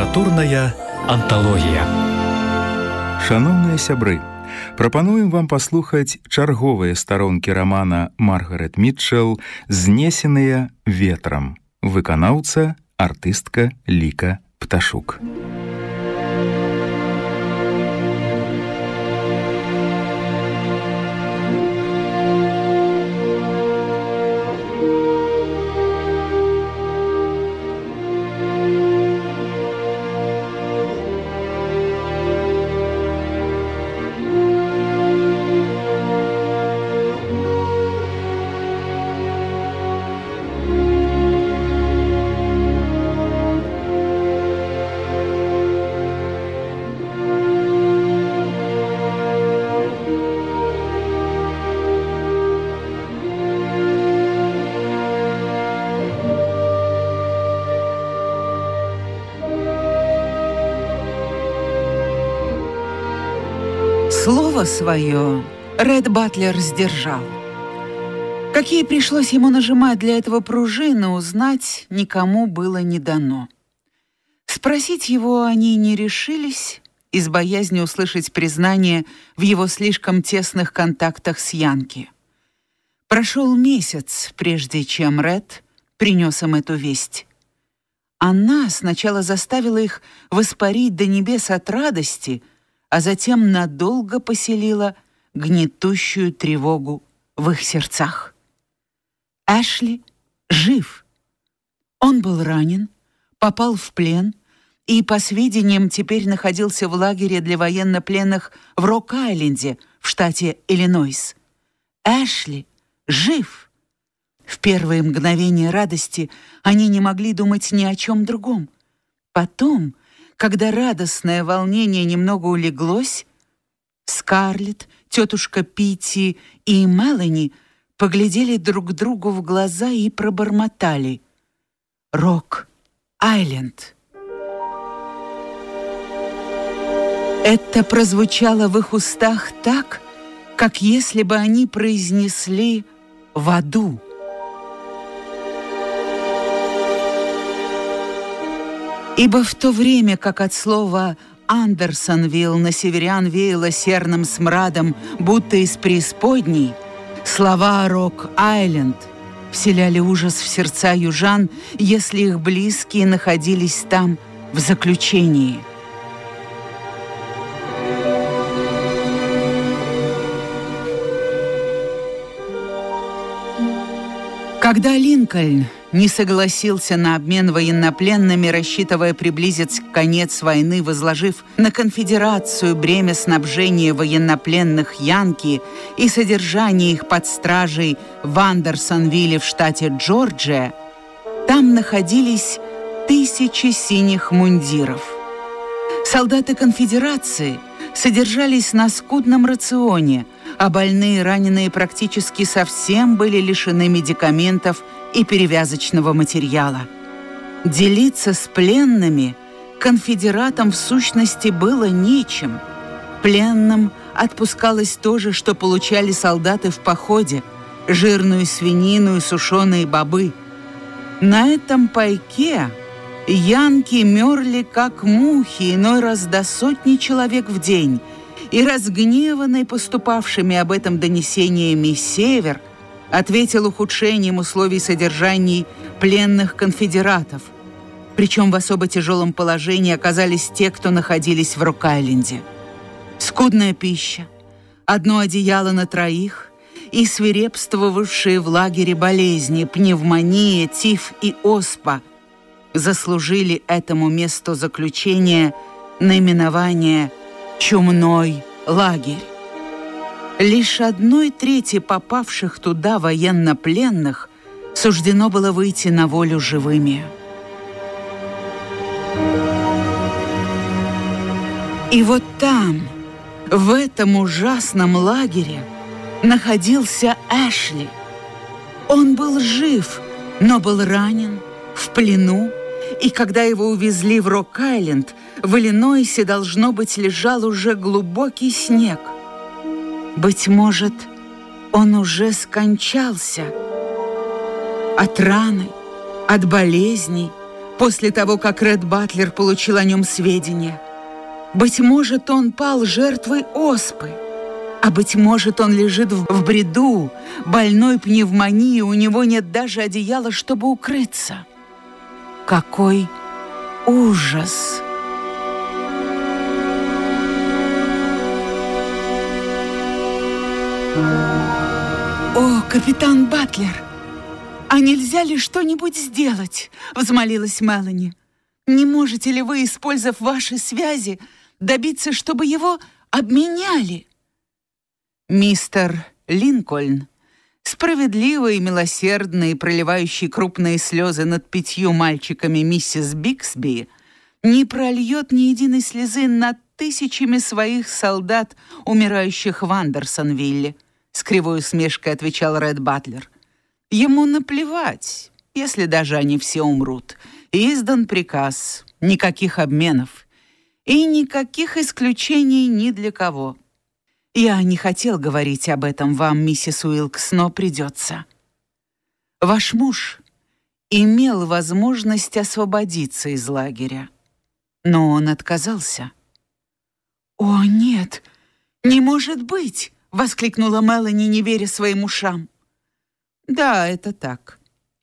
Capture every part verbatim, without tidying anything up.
Літаратурная анталогія. Шановныя сябры, прапануем вам паслухаць чарговыя старонкі рамана Маргарет Мітчэл «Знесеныя ветрам». Выканаўца, артыстка Ліка Пташук. Слово свое Ред Батлер сдержал. Какие пришлось ему нажимать для этого пружины, узнать никому было не дано. Спросить его они не решились, из боязни услышать признание в его слишком тесных контактах с Янки. Прошел месяц, прежде чем Ред принес им эту весть. Она сначала заставила их воспарить до небес от радости, а затем надолго поселила гнетущую тревогу в их сердцах. Эшли жив. Он был ранен, попал в плен и, по сведениям, теперь находился в лагере для военнопленных в Рок-Айленде в штате Иллинойс. Эшли жив. В первые мгновения радости они не могли думать ни о чем другом. Потом, когда радостное волнение немного улеглось, Скарлетт, тетушка Питти и Мелани поглядели друг другу в глаза и пробормотали: «Рок-Айленд». Это прозвучало в их устах так, как если бы они произнесли «в аду». Ибо в то время, как от слова «Андерсонвилл» на северян веяло серным смрадом, будто из преисподней, слова «Рок-Айленд» вселяли ужас в сердца южан, если их близкие находились там в заключении. Когда Линкольн не согласился на обмен военнопленными, рассчитывая приблизить конец войны, возложив на конфедерацию бремя снабжения военнопленных Янки и содержания их под стражей в Андерсонвилле в штате Джорджия, там находились тысячи синих мундиров. Солдаты конфедерации содержались на скудном рационе, а больные и раненые практически совсем были лишены медикаментов и перевязочного материала. Делиться с пленными конфедератам в сущности было нечем. Пленным отпускалось то же, что получали солдаты в походе: жирную свинину и сушеные бобы. На этом пайке янки мерли, как мухи, иной раз до сотни человек в день, и, разгневанный поступавшими об этом донесениями Север, ответил ухудшением условий содержания пленных конфедератов. Причем в особо тяжелом положении оказались те, кто находились в Рок-Айленде. Скудная пища, одно одеяло на троих и свирепствовавшие в лагере болезни, пневмония, тиф и оспа заслужили этому месту заключения наименование «Чумной лагерь». Лишь одной трети попавших туда военнопленных суждено было выйти на волю живыми. И вот там, в этом ужасном лагере, находился Эшли. Он был жив, но был ранен, в плену, и когда его увезли в Рок-Айленд, в Иллинойсе, должно быть, лежал уже глубокий снег. Быть может, он уже скончался от раны, от болезней, после того, как Ред Батлер получил о нем сведения. Быть может, он пал жертвой оспы, а быть может, он лежит в, в бреду, больной пневмонией, у него нет даже одеяла, чтобы укрыться. Какой ужас! «О, капитан Батлер, а нельзя ли что-нибудь сделать?» — взмолилась Мелани. «Не можете ли вы, использовав ваши связи, добиться, чтобы его обменяли?» Мистер Линкольн, справедливый и милосердный, проливающий крупные слезы над пятью мальчиками миссис Биксби, не прольет ни единой слезы над тысячами своих солдат, умирающих в Андерсонвилле, с кривой усмешкой отвечал Ред Батлер. Ему наплевать, если даже они все умрут. Издан приказ, никаких обменов и никаких исключений ни для кого. Я не хотел говорить об этом вам, миссис Уилкс, но придется. Ваш муж имел возможность освободиться из лагеря, но он отказался. «О, нет, не может быть!» — воскликнула Мелани, не веря своим ушам. «Да, это так.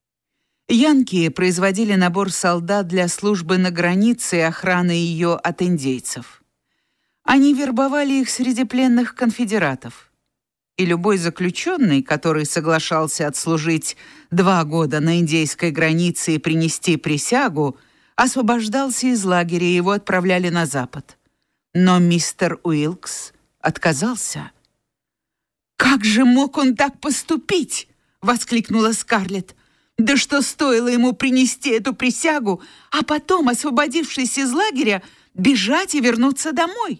Янки производили набор солдат для службы на границе и охраны ее от индейцев. Они вербовали их среди пленных конфедератов. И любой заключенный, который соглашался отслужить два года на индейской границе и принести присягу, освобождался из лагеря, и его отправляли на запад. Но мистер Уилкс отказался». «Как же мог он так поступить?» — воскликнула Скарлетт. «Да что стоило ему принести эту присягу, а потом, освободившись из лагеря, бежать и вернуться домой?»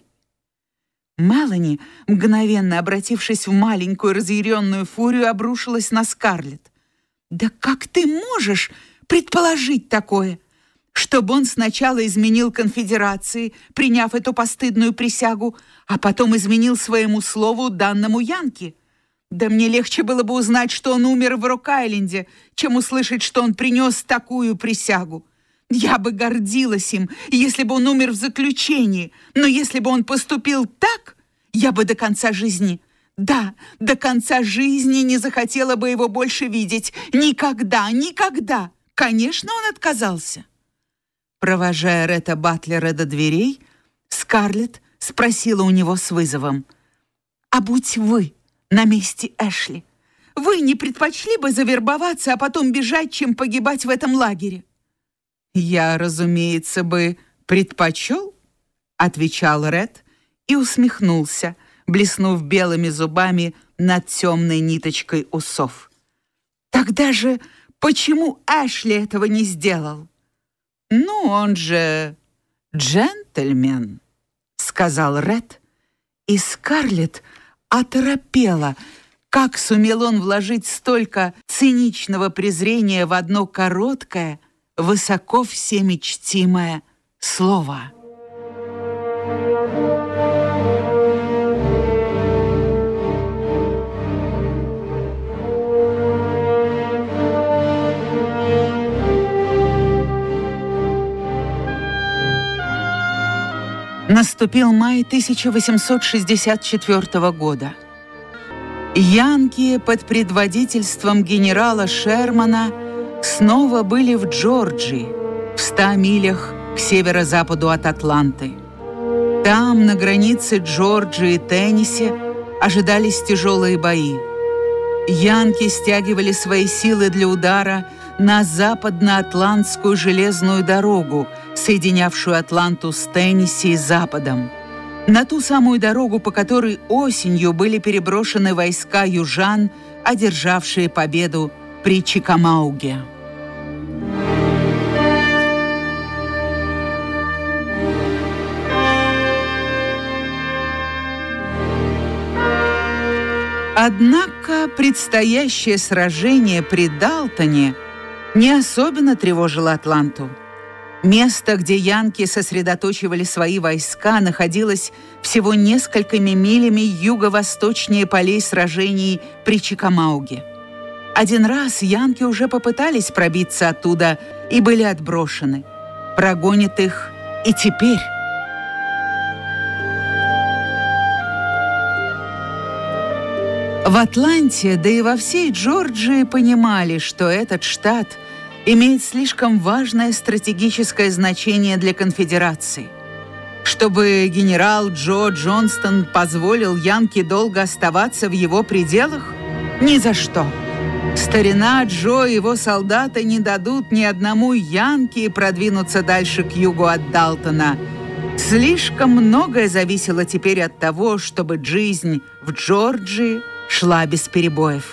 Мелани, мгновенно обратившись в маленькую разъяренную фурию, обрушилась на Скарлетт. «Да как ты можешь предположить такое? Чтобы он сначала изменил конфедерации, приняв эту постыдную присягу, а потом изменил своему слову, данному Янки? Да мне легче было бы узнать, что он умер в Рок-Айленде, чем услышать, что он принес такую присягу. Я бы гордилась им, если бы он умер в заключении, но если бы он поступил так, я бы до конца жизни, да, до конца жизни не захотела бы его больше видеть. Никогда, никогда. Конечно, он отказался». Провожая Ретта Батлера до дверей, Скарлетт спросила у него с вызовом: «А будь вы на месте Эшли, вы не предпочли бы завербоваться, а потом бежать, чем погибать в этом лагере?» «Я, разумеется, бы предпочел», — отвечал Ред и усмехнулся, блеснув белыми зубами над темной ниточкой усов. «Тогда же почему Эшли этого не сделал?» «Ну, он же джентльмен», — сказал Ред, и Скарлетт оторопела. Как сумел он вложить столько циничного презрения в одно короткое, высоко всеми чтимое слово? Наступил май тысяча восемьсот шестьдесят четвёртого года. Янки под предводительством генерала Шермана снова были в Джорджии, в ста милях к северо-западу от Атланты. Там, на границе Джорджии и Теннесси, ожидались тяжелые бои. Янки стягивали свои силы для удара на западно-атлантскую железную дорогу, соединявшую Атланту с Теннесси и Западом. На ту самую дорогу, по которой осенью были переброшены войска южан, одержавшие победу при Чикамауге. Однако предстоящее сражение при Далтоне не особенно тревожило Атланту. Место, где янки сосредоточивали свои войска, находилось всего несколькими милями юго-восточнее полей сражений при Чикамауге. Один раз янки уже попытались пробиться оттуда и были отброшены. Прогонят их и теперь. В Атланте, да и во всей Джорджии понимали, что этот штат имеет слишком важное стратегическое значение для конфедерации. Чтобы генерал Джо Джонстон позволил Янке долго оставаться в его пределах? Ни за что. Старина Джо и его солдаты не дадут ни одному Янке продвинуться дальше к югу от Далтона. Слишком многое зависело теперь от того, чтобы жизнь в Джорджии шла без перебоев.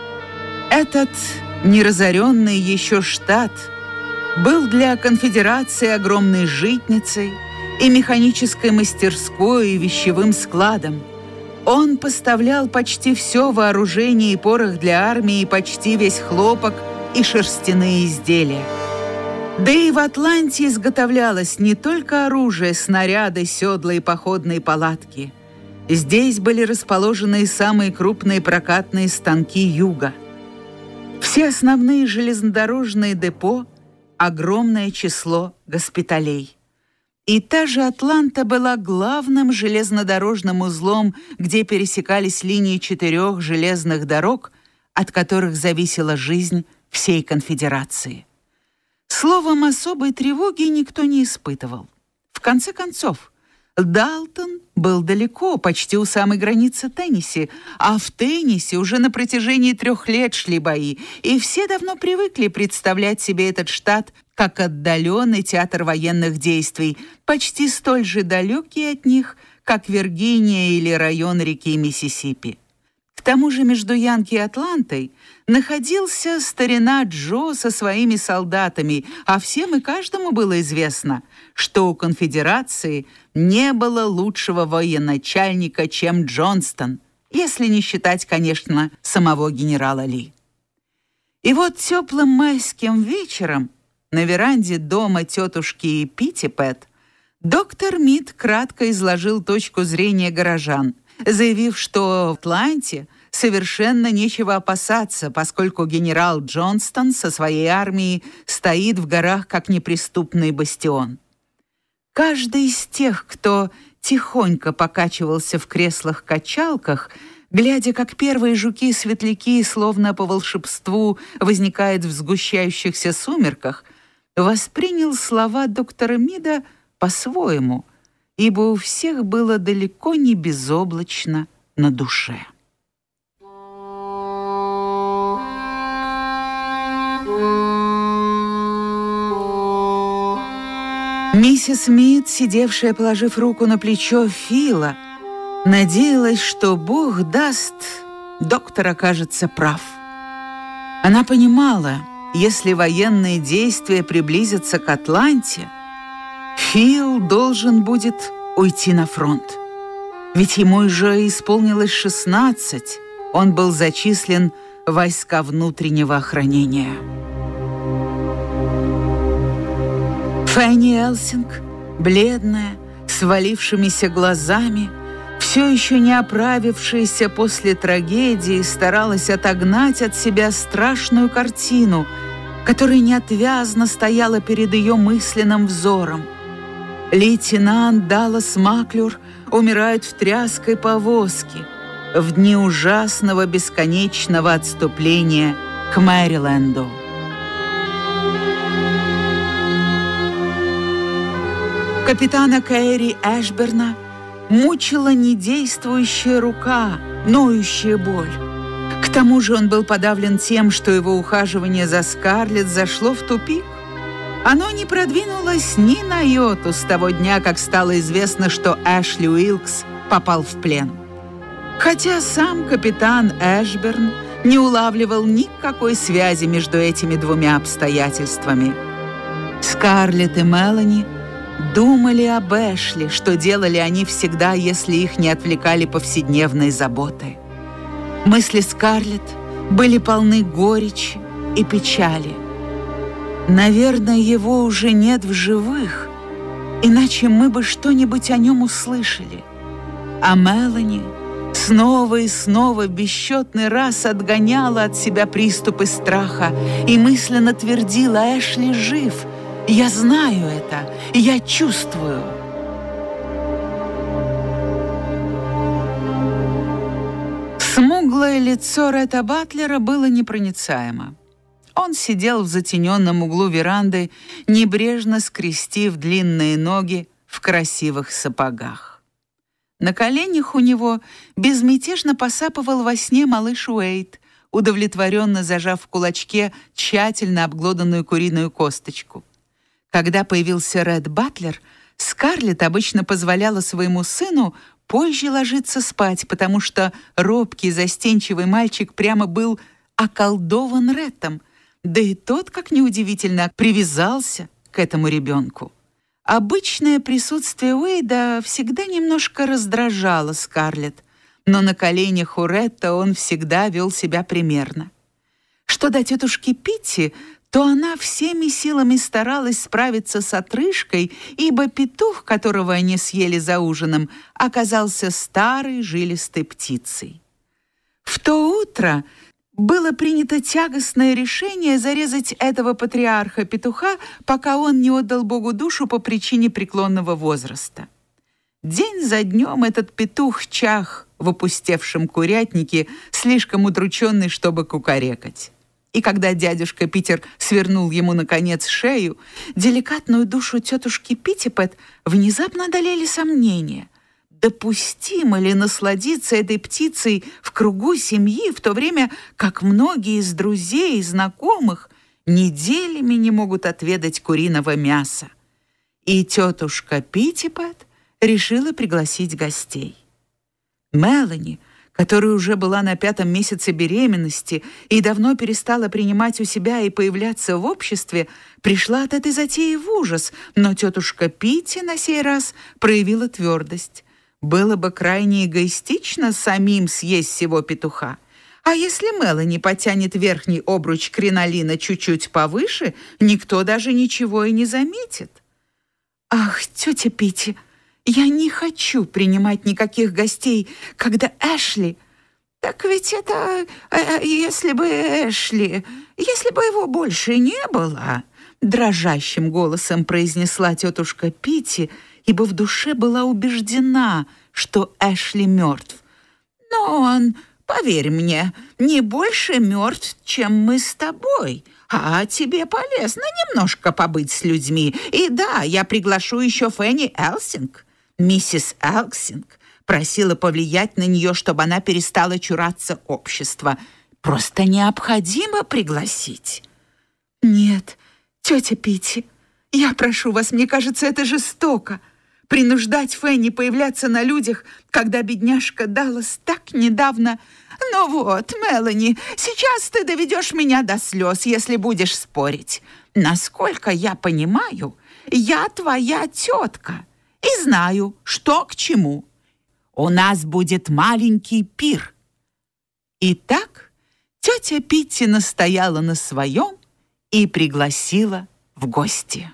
Этот неразоренный еще штат был для конфедерации огромной житницей и механической мастерской, и вещевым складом. Он поставлял почти все вооружение и порох для армии, и почти весь хлопок и шерстяные изделия. Да и в Атланте изготовлялось не только оружие, снаряды, седла и походные палатки. Здесь были расположены и самые крупные прокатные станки юга. Все основные железнодорожные депо, огромное число госпиталей. И та же Атланта была главным железнодорожным узлом, где пересекались линии четырех железных дорог, от которых зависела жизнь всей конфедерации. Словом, особой тревоги никто не испытывал. В конце концов, Далтон был далеко, почти у самой границы Теннесси, а в Теннесси уже на протяжении трех лет шли бои, и все давно привыкли представлять себе этот штат как отдаленный театр военных действий, почти столь же далекий от них, как Виргиния или район реки Миссисипи. К тому же между Янки и Атлантой находился старина Джо со своими солдатами, а всем и каждому было известно, что у конфедерации не было лучшего военачальника, чем Джонстон, если не считать, конечно, самого генерала Ли. И вот теплым майским вечером на веранде дома тетушки Питтипэт доктор Мид кратко изложил точку зрения горожан, заявив, что в Атланте совершенно нечего опасаться, поскольку генерал Джонстон со своей армией стоит в горах как неприступный бастион. Каждый из тех, кто тихонько покачивался в креслах-качалках, глядя, как первые жуки-светляки, словно по волшебству, возникают в сгущающихся сумерках, воспринял слова доктора Мида по-своему, ибо у всех было далеко не безоблачно на душе. Миссис Мид, сидевшая, положив руку на плечо Фила, надеялась, что Бог даст, доктор окажется прав. Она понимала, если военные действия приблизятся к Атланте, Фил должен будет уйти на фронт. Ведь ему уже исполнилось шестнадцать, он был зачислен в войска внутреннего охранения. Фэнни Элсинг, бледная, с валившимися глазами, все еще не оправившаяся после трагедии, старалась отогнать от себя страшную картину, которая неотвязно стояла перед ее мысленным взором. Лейтенант Даллас Маклюр умирает в тряской повозке в дни ужасного бесконечного отступления к Мэриленду. Капитана Кэрри Эшберна мучила недействующая рука, ноющая боль. К тому же он был подавлен тем, что его ухаживание за Скарлетт зашло в тупик. Оно не продвинулось ни на йоту с того дня, как стало известно, что Эшли Уилкс попал в плен. Хотя сам капитан Эшберн не улавливал никакой связи между этими двумя обстоятельствами. Скарлетт и Мелани думали об Эшли, что делали они всегда, если их не отвлекали повседневные заботы. Мысли Скарлетт были полны горечи и печали. Наверное, его уже нет в живых, иначе мы бы что-нибудь о нем услышали. А Мелани Снова и снова бесчетный раз отгоняла от себя приступы страха и мысленно твердила: «Эшли жив! Я знаю это! Я чувствую!» Смуглое лицо Ретта Батлера было непроницаемо. Он сидел в затененном углу веранды, небрежно скрестив длинные ноги в красивых сапогах. На коленях у него безмятежно посапывал во сне малыш Уэйд, удовлетворенно зажав в кулачке тщательно обглоданную куриную косточку. Когда появился Рет Батлер, Скарлетт обычно позволяла своему сыну позже ложиться спать, потому что робкий, застенчивый мальчик прямо был околдован Реттом, да и тот, как неудивительно, привязался к этому ребенку. Обычное присутствие Уэйда всегда немножко раздражало Скарлетт, но на коленях у Ретта он всегда вел себя примерно. Что до тетушки Питти, то она всеми силами старалась справиться с отрыжкой, ибо петух, которого они съели за ужином, оказался старой жилистой птицей. В то утро было принято тягостное решение зарезать этого патриарха-петуха, пока он не отдал Богу душу по причине преклонного возраста. День за днем этот петух чах в опустевшем курятнике, слишком удрученный, чтобы кукарекать. И когда дядюшка Питер свернул ему, наконец, шею, деликатную душу тетушки Питтипэт внезапно одолели сомнения. Допустимо ли насладиться этой птицей в кругу семьи, в то время как многие из друзей и знакомых неделями не могут отведать куриного мяса? И тетушка Питтипэт решила пригласить гостей. Мелани, которая уже была на пятом месяце беременности и давно перестала принимать у себя и появляться в обществе, пришла от этой затеи в ужас, но тетушка Питти на сей раз проявила твердость. Было бы крайне эгоистично самим съесть всего петуха. А если Мелани потянет верхний обруч кринолина чуть-чуть повыше, никто даже ничего и не заметит. «Ах, тетя Питти, я не хочу принимать никаких гостей, когда Эшли...» «Так ведь это... Э, если бы Эшли... Если бы его больше не было...» Дрожащим голосом произнесла тетушка Питти, ибо в душе была убеждена, что Эшли мертв. «Но он, поверь мне, не больше мертв, чем мы с тобой. А тебе полезно немножко побыть с людьми. И да, я приглашу еще Фенни Элсинг. Миссис Элсинг просила повлиять на нее, чтобы она перестала чураться общества. Просто необходимо пригласить». «Нет, тетя Питти, я прошу вас, мне кажется, это жестоко. Принуждать Фенни появляться на людях, когда бедняжка Даллас так недавно...» «Ну вот, Мелани, сейчас ты доведешь меня до слез, если будешь спорить. Насколько я понимаю, я твоя тетка и знаю, что к чему. У нас будет маленький пир». Итак, тетя Питти настояла на своем и пригласила в гости.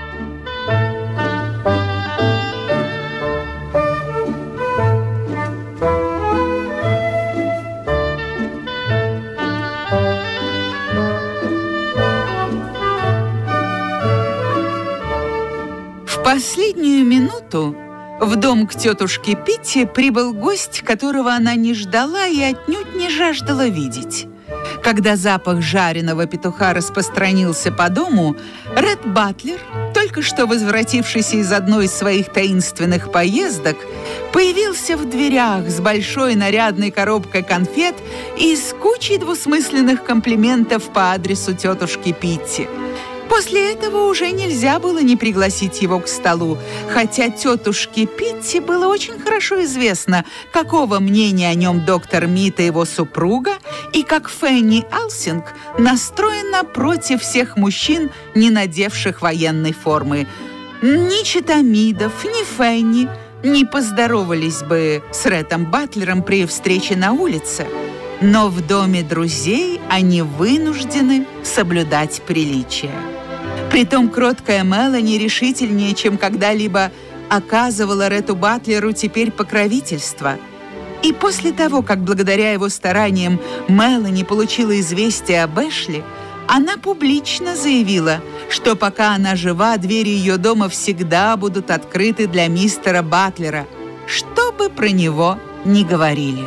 В последнюю минуту в дом к тетушке Питти прибыл гость, которого она не ждала и отнюдь не жаждала видеть. Когда запах жареного петуха распространился по дому, Рет Батлер, только что возвратившийся из одной из своих таинственных поездок, появился в дверях с большой нарядной коробкой конфет и с кучей двусмысленных комплиментов по адресу тетушки Питти. После этого уже нельзя было не пригласить его к столу, хотя тетушке Питти было очень хорошо известно, какого мнения о нем доктор Мит и его супруга, и как Фенни Элсинг настроена против всех мужчин, не надевших военной формы. Ни Читамидов, ни Фенни не поздоровались бы с Реттом Батлером при встрече на улице, но в доме друзей они вынуждены соблюдать приличия. Притом кроткая Мелани решительнее, чем когда-либо, оказывала Ретту Батлеру теперь покровительство. И после того, как благодаря его стараниям Мелани получила известие об Эшли, она публично заявила, что пока она жива, двери ее дома всегда будут открыты для мистера Батлера, что бы про него ни говорили.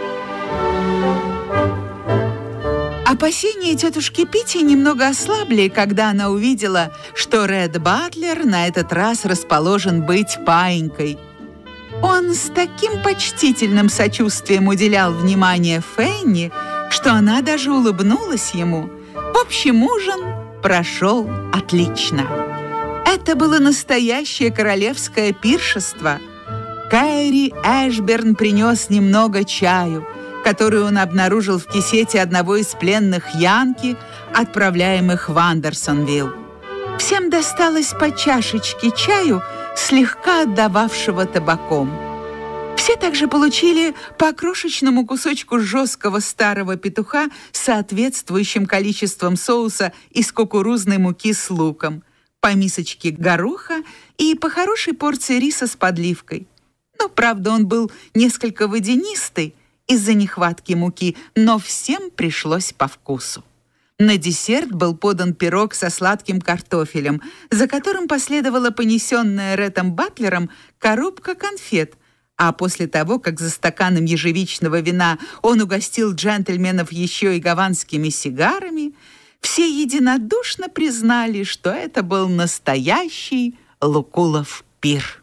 Опасения тетушки Питти немного ослабли, когда она увидела, что Ред Батлер на этот раз расположен быть паинькой. Он с таким почтительным сочувствием уделял внимание Фенни, что она даже улыбнулась ему. В общем, ужин прошел отлично. Это было настоящее королевское пиршество. Кэрри Эшберн принес немного чаю, который он обнаружил в кисете одного из пленных янки, отправляемых в Андерсонвилл. Всем досталось по чашечке чаю, слегка отдававшего табаком. Все также получили по крошечному кусочку жесткого старого петуха с соответствующим количеством соуса из кукурузной муки с луком, по мисочке гороха и по хорошей порции риса с подливкой. Но, правда, он был несколько водянистый из-за нехватки муки, но всем пришлось по вкусу. На десерт был подан пирог со сладким картофелем, за которым последовала понесенная Ретом Батлером коробка конфет, а после того, как за стаканом ежевичного вина он угостил джентльменов еще и гаванскими сигарами, все единодушно признали, что это был настоящий Лукулов пир.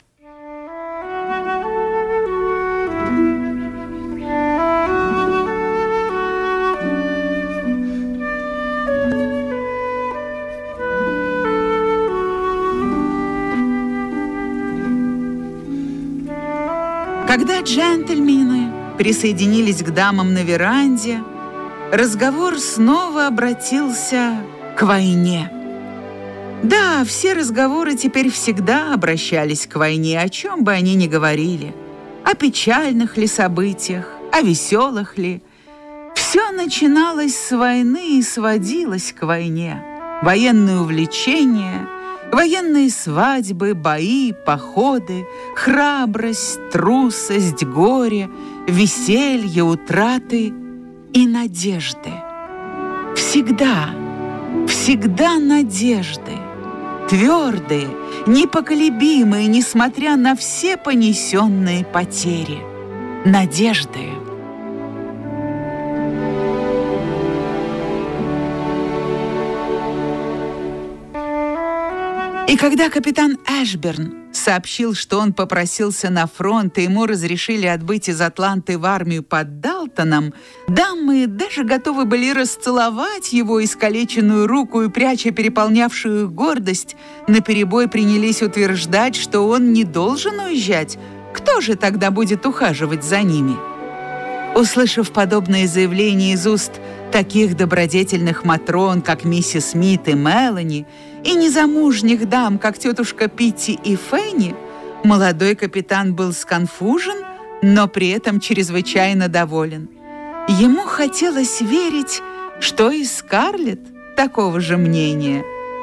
Когда джентльмены присоединились к дамам на веранде, разговор снова обратился к войне. Да, все разговоры теперь всегда обращались к войне, о чем бы они ни говорили. О печальных ли событиях, о веселых ли. Все начиналось с войны и сводилось к войне. Военные увлечения, военные свадьбы, бои, походы, храбрость, трусость, горе, веселье, утраты и надежды. Всегда, всегда надежды. Твердые, непоколебимые, несмотря на все понесенные потери. Надежды. И когда капитан Эшберн сообщил, что он попросился на фронт, и ему разрешили отбыть из Атланты в армию под Далтоном, дамы даже готовы были расцеловать его искалеченную руку и, пряча переполнявшую их гордость, наперебой принялись утверждать, что он не должен уезжать. Кто же тогда будет ухаживать за ними? Услышав подобные заявления из уст таких добродетельных матрон, как миссис Смит и Мелани, и незамужних дам, как тетушка Питти и Фенни, молодой капитан был сконфужен, но при этом чрезвычайно доволен. Ему хотелось верить, что и Скарлетт такого же мнения.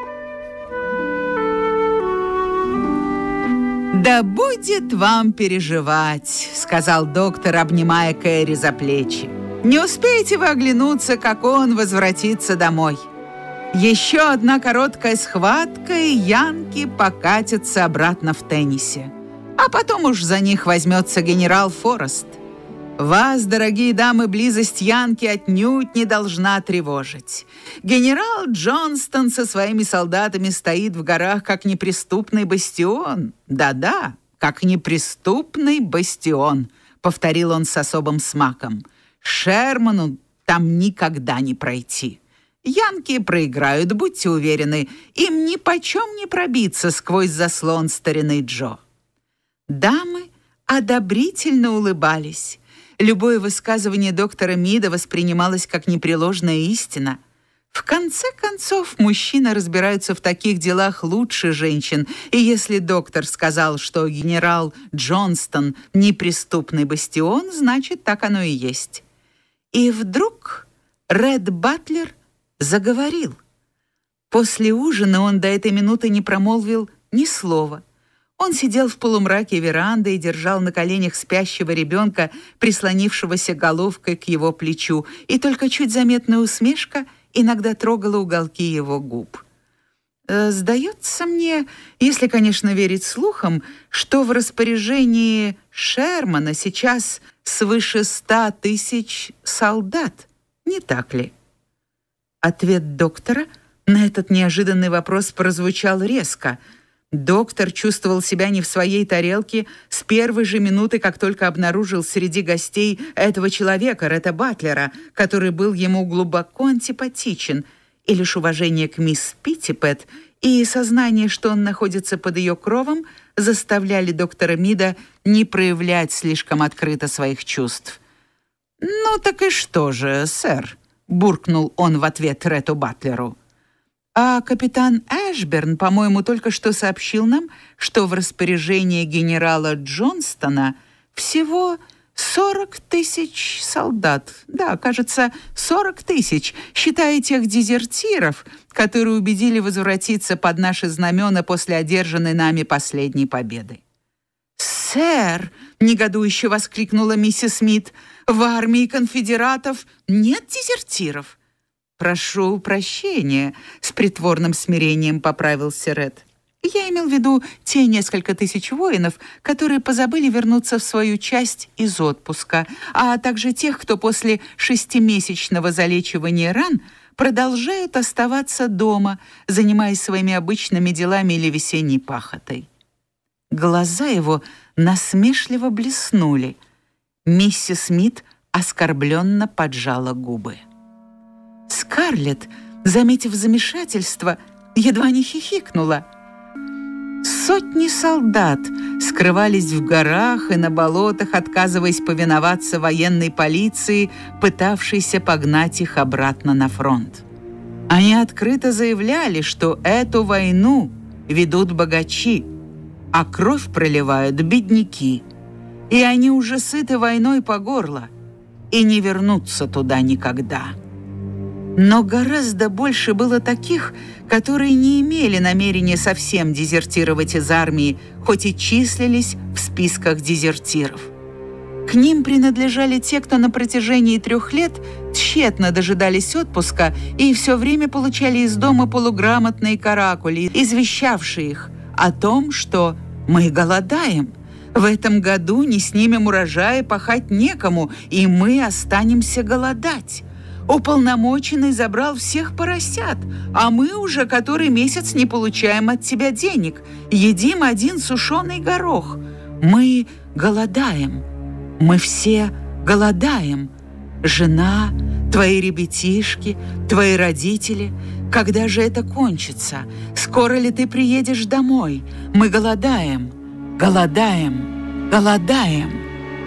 «Да будет вам переживать», — сказал доктор, обнимая Кэрри за плечи. «Не успеете вы оглянуться, как он возвратится домой. Еще одна короткая схватка, и янки покатятся обратно в Теннесси. А потом уж за них возьмется генерал Форест. Вас, дорогие дамы, близость янки отнюдь не должна тревожить. Генерал Джонстон со своими солдатами стоит в горах, как неприступный бастион. Да-да, как неприступный бастион», — повторил он с особым смаком. «Шерману там никогда не пройти. Янки проиграют, будьте уверены, им нипочем не пробиться сквозь заслон старины Джо». Дамы одобрительно улыбались. Любое высказывание доктора Мида воспринималось как непреложная истина. В конце концов, мужчины разбираются в таких делах лучше женщин, и если доктор сказал, что генерал Джонстон — неприступный бастион, значит, так оно и есть. И вдруг Ред Батлер заговорил. После ужина он до этой минуты не промолвил ни слова. Он сидел в полумраке веранды и держал на коленях спящего ребенка, прислонившегося головкой к его плечу, и только чуть заметная усмешка иногда трогала уголки его губ. Сдается мне, если, конечно, верить слухам, что в распоряжении Шермана сейчас свыше ста тысяч солдат, не так ли? Ответ доктора на этот неожиданный вопрос прозвучал резко. Доктор чувствовал себя не в своей тарелке с первой же минуты, как только обнаружил среди гостей этого человека, Ретта Батлера, который был ему глубоко антипатичен, и лишь уважение к мисс Питтипэт и сознание, что он находится под ее кровом, заставляли доктора Мида не проявлять слишком открыто своих чувств. «Ну так и что же, сэр?» — буркнул он в ответ Ретту Батлеру. «А капитан Эшберн, по-моему, только что сообщил нам, что в распоряжении генерала Джонстона всего сорок тысяч солдат. Да, кажется, сорок тысяч, считая тех дезертиров, которые убедили возвратиться под наши знамена после одержанной нами последней победы». «Сэр!» — негодующе воскликнула миссис Смит. «В армии конфедератов нет дезертиров». «Прошу прощения», — с притворным смирением поправился Ред. «Я имел в виду те несколько тысяч воинов, которые позабыли вернуться в свою часть из отпуска, а также тех, кто после шестимесячного залечивания ран продолжают оставаться дома, занимаясь своими обычными делами или весенней пахотой». Глаза его насмешливо блеснули. Миссис Смит оскорбленно поджала губы. Скарлетт, заметив замешательство, едва не хихикнула. Сотни солдат скрывались в горах и на болотах, отказываясь повиноваться военной полиции, пытавшейся погнать их обратно на фронт. Они открыто заявляли, что эту войну ведут богачи, а кровь проливают бедняки, и они уже сыты войной по горло и не вернутся туда никогда. Но гораздо больше было таких, которые не имели намерения совсем дезертировать из армии, хоть и числились в списках дезертиров. К ним принадлежали те, кто на протяжении трех лет тщетно дожидались отпуска и все время получали из дома полуграмотные каракули, извещавшие их о том, что «мы голодаем, в этом году не снимем урожая, пахать некому, и мы останемся голодать. Уполномоченный забрал всех поросят, а мы уже который месяц не получаем от тебя денег, едим один сушеный горох. Мы голодаем, мы все голодаем. Жена, твои ребятишки, твои родители. Когда же это кончится? Скоро ли ты приедешь домой? Мы голодаем, голодаем, голодаем».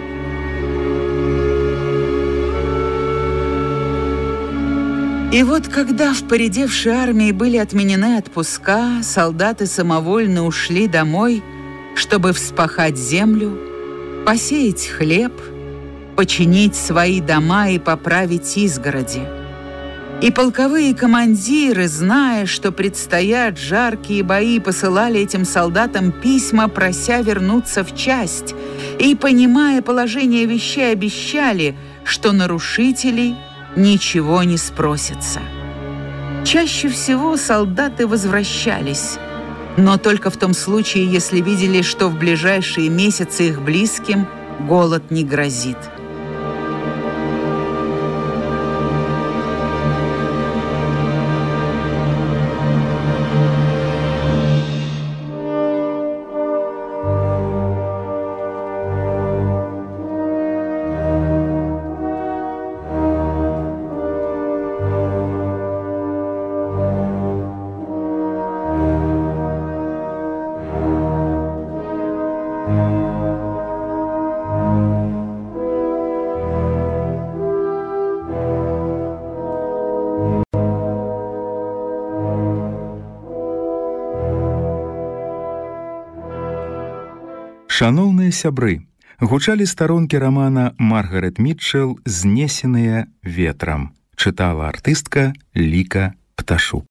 И вот когда в поредевшей армии были отменены отпуска, солдаты самовольно ушли домой, чтобы вспахать землю, посеять хлеб, починить свои дома и поправить изгороди. И полковые командиры, зная, что предстоят жаркие бои, посылали этим солдатам письма, прося вернуться в часть, и, понимая положение вещей, обещали, что нарушителей ничего не спросится. Чаще всего солдаты возвращались, но только в том случае, если видели, что в ближайшие месяцы их близким голод не грозит. Шаноўныя сябры, гучалі старонкі рамана Маргарет Мітчэл «Знесеныя ветрам», чытала артыстка Ліка Пташук.